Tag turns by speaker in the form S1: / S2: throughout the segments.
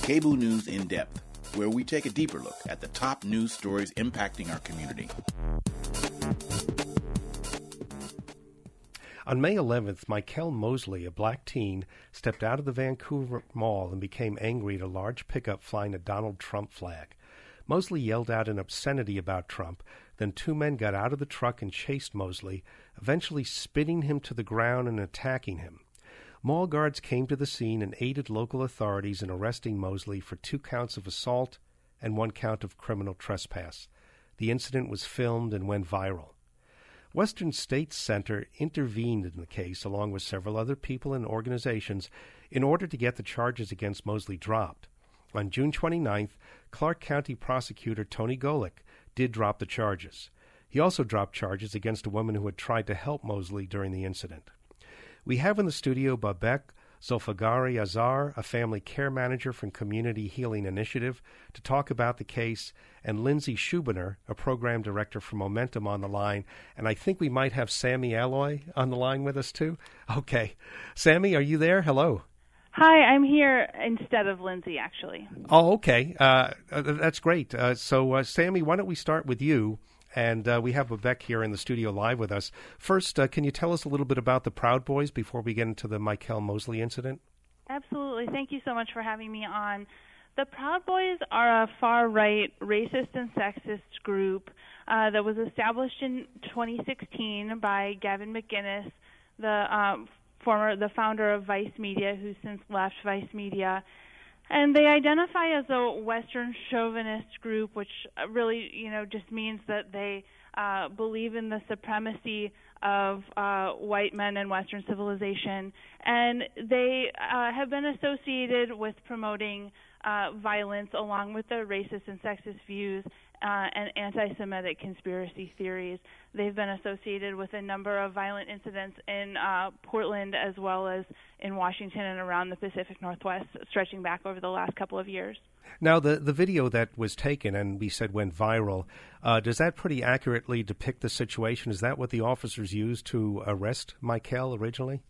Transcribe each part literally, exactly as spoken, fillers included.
S1: Cable News in Depth, where we take a deeper look at the top news stories impacting our community.
S2: On May eleventh, Michael Mosley, a black teen, stepped out of the Vancouver Mall and became angry at a large pickup flying a Donald Trump flag. Mosley yelled out an obscenity about Trump. Then two men got out of the truck and chased Mosley, eventually spitting him to the ground and attacking him. Mall guards came to the scene and aided local authorities in arresting Mosley for two counts of assault and one count of criminal trespass. The incident was filmed and went viral. Western States Center intervened in the case, along with several other people and organizations, in order to get the charges against Mosley dropped. On June twenty-ninth, Clark County prosecutor Tony Golick did drop the charges. He also dropped charges against a woman who had tried to help Mosley during the incident. We have in the studio Babek Zolfagari Azar, a family care manager from Community Healing Initiative, to talk about the case, and Lindsay Schubiner, a program director for Momentum, on the line. And I think we might have Sammy Alloy on the line with us, too. Okay. Sammy, are you there? Hello.
S3: Hi, I'm here instead of Lindsay, actually.
S2: Oh, okay. Uh, that's great. Uh, so, uh, Sammy, why don't we start with you? And uh, we have Babek here in the studio live with us. First, uh, can you tell us a little bit about the Proud Boys before we get into the Michael Mosley incident?
S3: Absolutely. Thank you so much for having me on. The Proud Boys are a far-right racist and sexist group uh, that was established in twenty sixteen by Gavin McInnes, the um, former the founder of Vice Media, who's since left Vice Media. And they identify as a Western chauvinist group, which really, you know, just means that they uh, believe in the supremacy of uh, white men and Western civilization. And they uh, have been associated with promoting uh, violence along with their racist and sexist views uh, and anti-Semitic conspiracy theories. They've been associated with a number of violent incidents in uh, Portland as well as in Washington and around the Pacific Northwest, stretching back over the last couple of years.
S2: Now, the, the video that was taken and we said went viral, uh, does that pretty accurately depict the situation? Is that what the officers used to arrest Michael originally?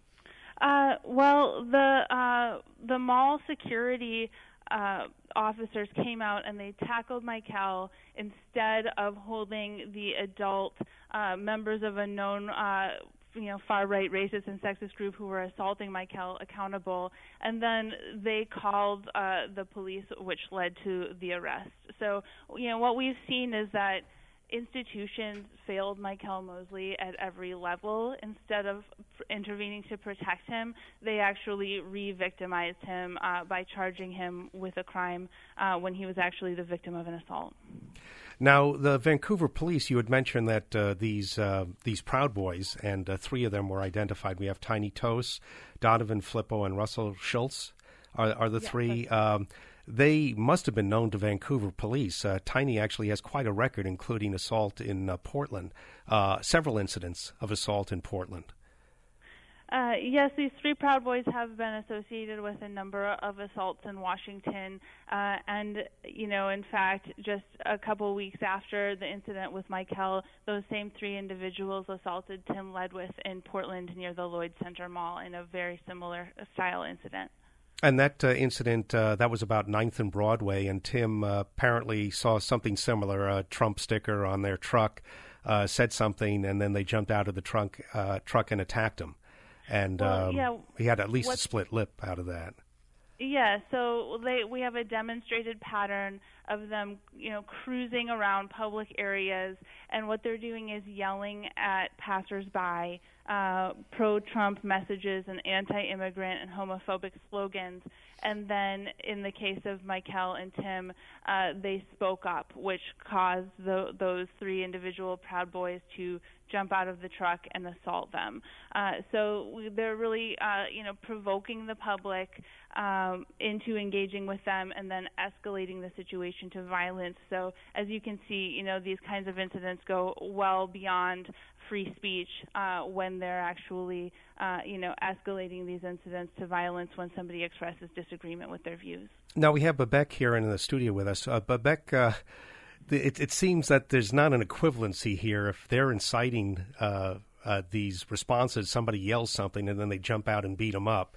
S3: Uh, well, the uh, the mall security uh, officers came out and they tackled Michael instead of holding the adult uh, members of a known uh, you know, far-right racist and sexist group who were assaulting Michael accountable, and then they called uh, the police, which led to the arrest. So, you know, what we've seen is that institutions failed Michael Mosley at every level. Instead of intervening to protect him, they actually re-victimized him uh, by charging him with a crime uh, when he was actually the victim of an assault.
S2: Now, the Vancouver police, you had mentioned that uh, these uh, these Proud Boys, and uh, three of them were identified. We have Tiny Toast, Donovan Flippo, and Russell Schultz are, are the yeah, three. Um, they must have been known to Vancouver police. Uh, Tiny actually has quite a record, including assault in uh, Portland, uh, several incidents of assault in Portland.
S3: Uh, yes, these three Proud Boys have been associated with a number of assaults in Washington, uh, and, you know, in fact, just a couple weeks after the incident with Michael, those same three individuals assaulted Tim Ledwith in Portland near the Lloyd Center Mall in a very similar style incident.
S2: And that uh, incident, uh, that was about ninth and Broadway, and Tim uh, apparently saw something similar, a Trump sticker on their truck, uh, said something, and then they jumped out of the trunk, uh, truck and attacked him. And
S3: well,
S2: um,
S3: yeah,
S2: he had at least a split lip out of that.
S3: Yeah, so they, we have a demonstrated pattern of them, you know, cruising around public areas, and what they're doing is yelling at passersby uh, pro-Trump messages and anti-immigrant and homophobic slogans. And then in the case of Michael and Tim, uh, they spoke up, which caused the, those three individual Proud Boys to jump out of the truck and assault them. Uh, so we, they're really, uh, you know, provoking the public um, into engaging with them and then escalating the situation to violence. So as you can see, you know, these kinds of incidents go well beyond free speech uh, when they're actually, uh, you know, escalating these incidents to violence when somebody expresses disagreement with their views.
S2: Now we have Babek here in the studio with us. Uh, Babek, uh, It, it seems that there's not an equivalency here. If they're inciting uh, uh, these responses, somebody yells something and then they jump out and beat them up.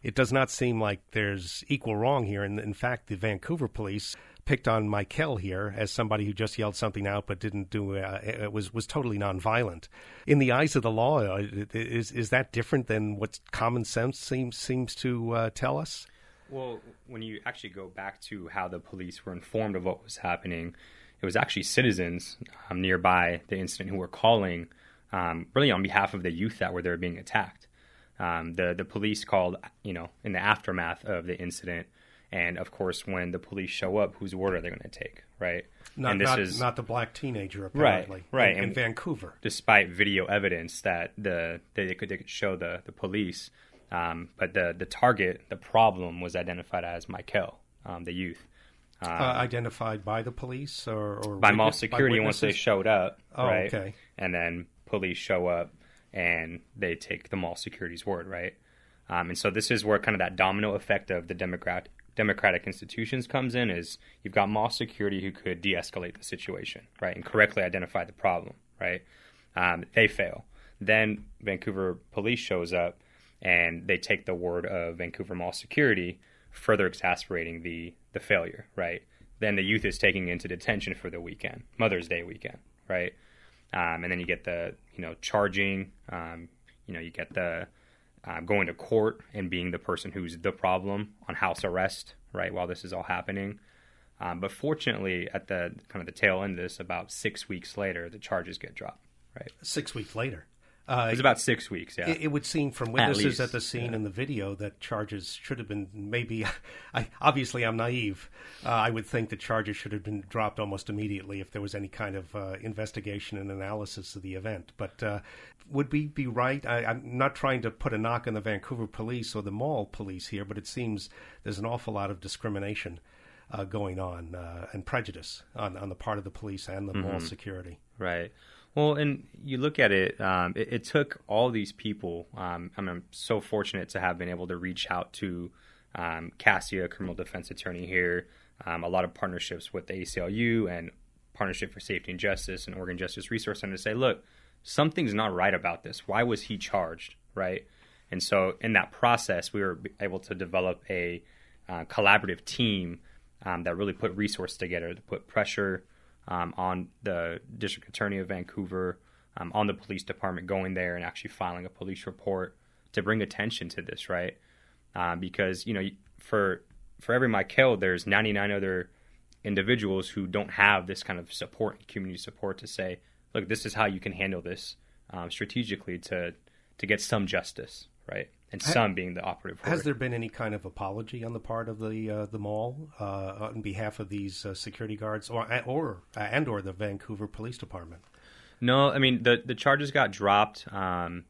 S2: it does not seem like there's equal wrong here. And in fact, the Vancouver police picked on Michael here as somebody who just yelled something out but didn't do uh, it was was totally nonviolent. In the eyes of the law, uh, is is that different than what common sense seems seems to uh, tell us?
S4: Well, when you actually go back to how the police were informed of what was happening, it was actually citizens um, nearby the incident who were calling, um, really on behalf of the youth that were there being attacked. Um, the the police called, you know, in the aftermath of the incident. And, of course, when the police show up, whose word are they going to take, right?
S2: Not,
S4: and this
S2: not,
S4: is,
S2: not the black teenager, apparently,
S4: right, right.
S2: in, in
S4: and
S2: Vancouver.
S4: Despite video evidence that the they could, they could show the, the police, um, but the, the target, the problem, was identified as Michael, um, the youth. Um,
S2: uh, identified by the police? or, or
S4: By
S2: witness,
S4: mall security
S2: by
S4: once they showed up,
S2: oh,
S4: right?
S2: Okay.
S4: And then police show up, and they take the mall security's word, right? Um, and so this is where kind of that domino effect of the Democrat democratic institutions comes in, is you've got mall security who could de-escalate the situation, right, and correctly identify the problem, right? Um, they fail. Then Vancouver police shows up, and they take the word of Vancouver mall security, further exacerbating the, the failure, right? Then the youth is taken into detention for the weekend, Mother's Day weekend, right? Um, and then you get the, you know, charging, um, you know, you get the Uh, going to court and being the person who's the problem on house arrest, right, while this is all happening. Um, but fortunately, at the kind of the tail end of this, about six weeks later, the charges get dropped, right?
S2: Six weeks later. Uh,
S4: it was about six weeks, yeah.
S2: It, it would seem from witnesses at, at the scene yeah. and the video that charges should have been maybe, I, obviously I'm naive, uh, I would think that charges should have been dropped almost immediately if there was any kind of uh, investigation and analysis of the event. But uh, would we be right? I, I'm not trying to put a knock on the Vancouver police or the mall police here, but it seems there's an awful lot of discrimination uh, going on uh, and prejudice on, on the part of the police and the mm-hmm. mall security.
S4: Right. Well, and you look at it, um, it, it took all these people. Um, I mean, I'm so fortunate to have been able to reach out to um, Cassia, criminal defense attorney here, um, a lot of partnerships with the A C L U and Partnership for Safety and Justice and Oregon Justice Resource Center to say, look, something's not right about this. Why was he charged, right? And so in that process, we were able to develop a uh, collaborative team um, that really put resources together to put pressure Um, on the District Attorney of Vancouver, um, on the police department going there and actually filing a police report to bring attention to this, right? Uh, because, you know, for for every Michael, there's ninety-nine other individuals who don't have this kind of support, community support to say, look, this is how you can handle this um, strategically to to get some justice, right? And some being the operative word.
S2: Has there been any kind of apology on the part of the uh, the mall uh, on behalf of these uh, security guards, or or and or the Vancouver Police Department?
S4: No, I mean the the charges got dropped, um,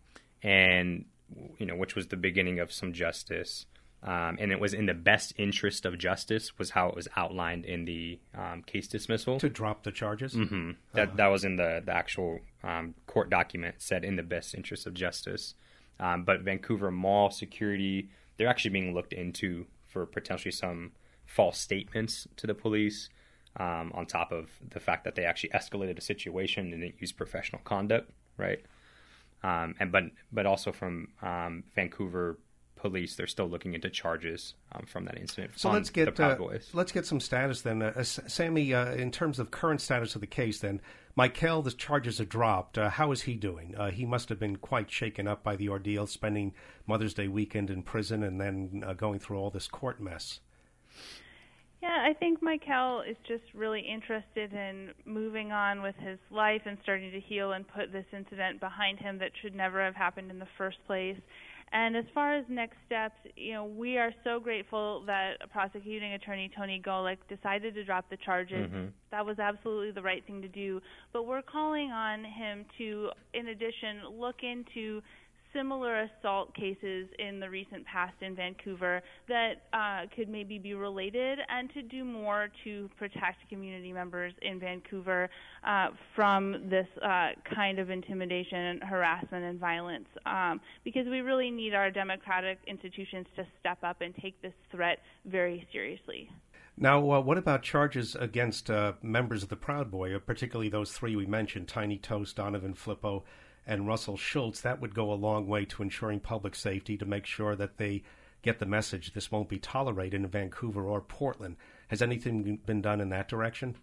S4: and you know, which was the beginning of some justice, um, and it was in the best interest of justice, was how it was outlined in the um, case dismissal.
S2: To drop the charges.
S4: Mm-hmm. That uh-huh. that was in the the actual um, court document, said in the best interest of justice. Um, but Vancouver mall security, they're actually being looked into for potentially some false statements to the police, um, on top of the fact that they actually escalated a situation and didn't use professional conduct, right? Um, and but but also from um, Vancouver police, they're still looking into charges um, from that incident.
S2: So let's get uh, let's get some status then, uh, Sammy. Uh, in terms of current status of the case, then, Michael, the charges are dropped. Uh, how is he doing? Uh, he must have been quite shaken up by the ordeal, spending Mother's Day weekend in prison and then uh, going through all this court mess.
S3: Yeah, I think Michael is just really interested in moving on with his life and starting to heal and put this incident behind him that should never have happened in the first place. And as far as next steps, you know, we are so grateful that prosecuting attorney Tony Golick decided to drop the charges. Mm-hmm. That was absolutely the right thing to do. But we're calling on him to, in addition, look into similar assault cases in the recent past in Vancouver that uh, could maybe be related, and to do more to protect community members in Vancouver uh, from this uh, kind of intimidation, harassment, and violence, um, because we really need our democratic institutions to step up and take this threat very seriously.
S2: Now, uh, what about charges against uh, members of the Proud Boy, particularly those three we mentioned, Tiny Toast, Donovan Flippo, and Russell Schultz? That would go a long way to ensuring public safety, to make sure that they get the message this won't be tolerated in Vancouver or Portland. Has anything been done in that direction?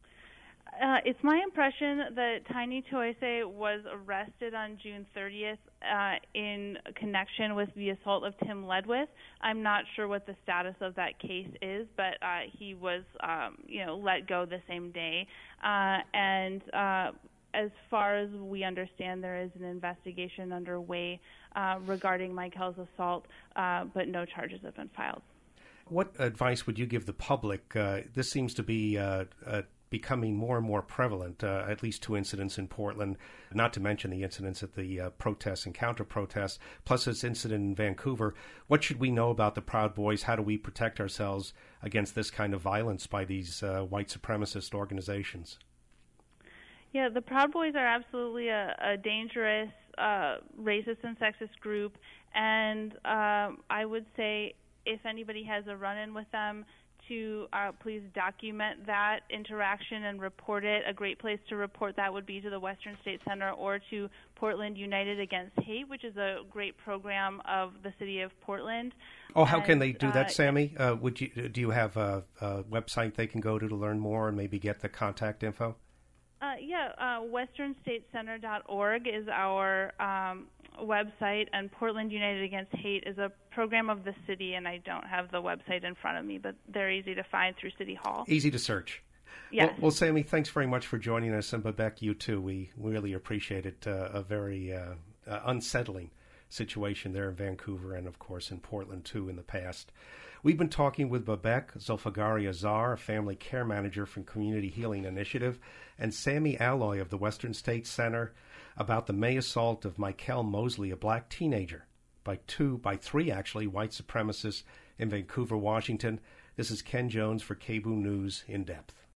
S3: Uh, it's my impression that Tiny Toise was arrested on June thirtieth uh, in connection with the assault of Tim Ledwith. I'm not sure what the status of that case is, but uh, he was, um, you know, let go the same day. Uh, and uh, as far as we understand, there is an investigation underway uh, regarding Mikel's assault, uh, but no charges have been filed.
S2: What advice would you give the public? Uh, this seems to be uh, uh, becoming more and more prevalent, uh, at least two incidents in Portland, not to mention the incidents at the uh, protests and counter-protests, plus this incident in Vancouver. What should we know about the Proud Boys? How do we protect ourselves against this kind of violence by these uh, white supremacist organizations?
S3: Yeah, the Proud Boys are absolutely a, a dangerous uh, racist and sexist group, and um, I would say if anybody has a run-in with them, to uh, please document that interaction and report it. A great place to report that would be to the Western State Center or to Portland United Against Hate, which is a great program of the city of Portland.
S2: Oh, how
S3: and,
S2: can they do that,
S3: uh,
S2: Sammy? Uh, would you do you have a, a website they can go to to learn more and maybe get the contact info?
S3: Uh, yeah, uh, western state center dot org is our um, website, and Portland United Against Hate is a program of the city, and I don't have the website in front of me, but they're easy to find through City Hall.
S2: Easy to search.
S3: Yes.
S2: Well, well, Sammy, thanks very much for joining us, and Babek, you too. We really appreciate it. Uh, a very uh, uh, unsettling situation there in Vancouver and, of course, in Portland, too, in the past. We've been talking with Babek Zulfagari Azar, a family care manager from Community Healing Initiative, and Sammy Alloy of the Western State Center about the May assault of Mikel Mosley, a black teenager, by two, by three, actually, white supremacists in Vancouver, Washington. This is Ken Jones for K B O O News In Depth.